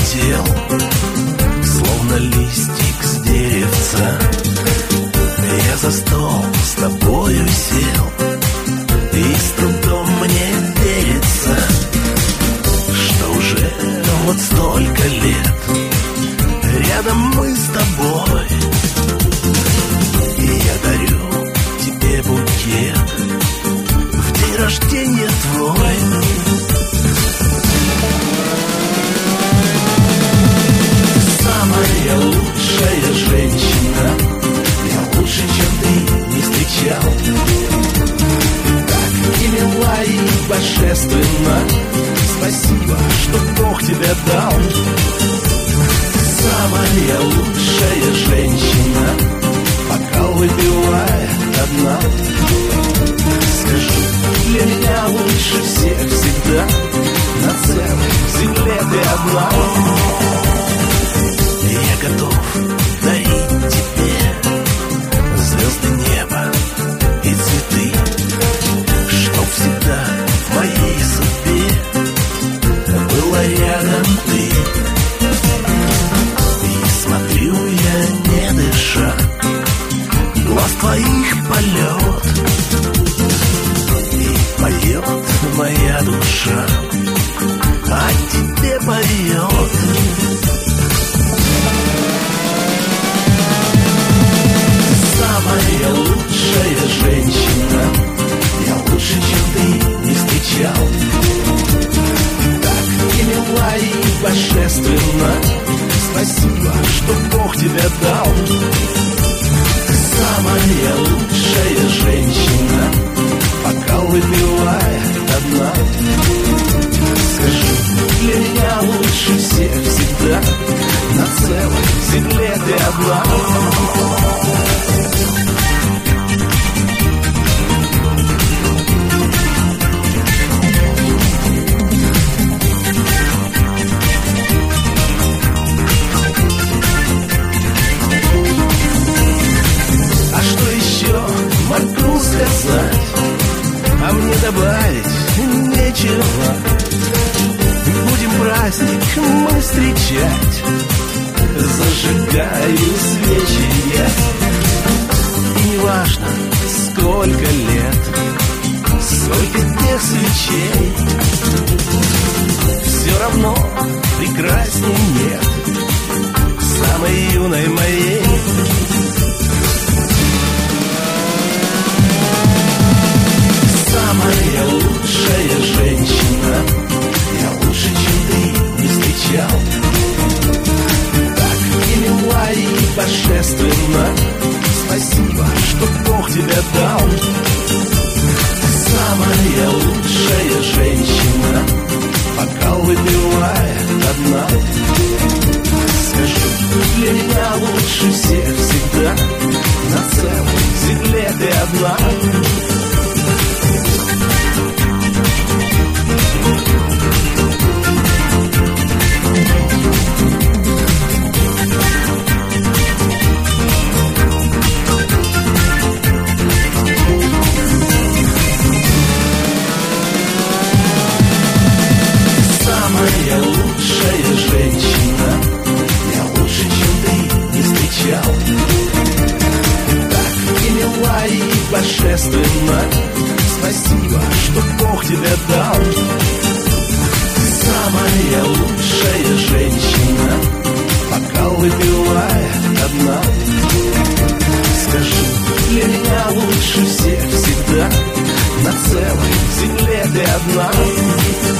улетел, словно листик с деревца. Я за стол с тобою сел, и с трудом мне верится, что уже вот столько лет рядом мы с тобой. И я дарю тебе букет в день рождения твой. Самая лучшая женщина, я лучше, чем ты, не встречал. Так и мила, и божественна. Спасибо, что Бог тебя дал. Самая лучшая женщина, бокал выпивает одна. Скажи, для меня лучше всех всегда, на целой земле ты одна. Я готов дарить тебе звезды неба и цветы, чтоб всегда в моей судьбе была рядом ты. И смотрю я, не дыша, глаз твоих полет, и поет моя душа, а тебе поет. Самая лучшая женщина, я лучше, чем ты, не встречал. Так и мила, и божественна. Спасибо, что Бог тебя дал. Самая лучшая женщина, бокал выпивает одна. Скажи, для меня лучше всех всегда, на целой земле ты одна. Могу сказать, а мне добавить нечего. Будем праздник мы встречать, зажигаю свечи я. И неважно, сколько лет, сколько тех свечей, все равно прекрасней нет самой юной моей. Самая лучшая женщина, я лучше, чем ты, не встречал. Так и мила, и божественна. Спасибо, что Бог тебя дал. Самая лучшая женщина, бокал выпивает одна. Скажи, для меня лучше всех всегда, на целой земле ты одна. Самая лучшая женщина, я лучше, чем ты, не встречал. Так и мила, и божественна. Спасибо, что Бог тебя дал. Самая лучшая женщина, бокал выпивает одна. Скажи, для меня лучше всех всегда, на целой земле ты одна.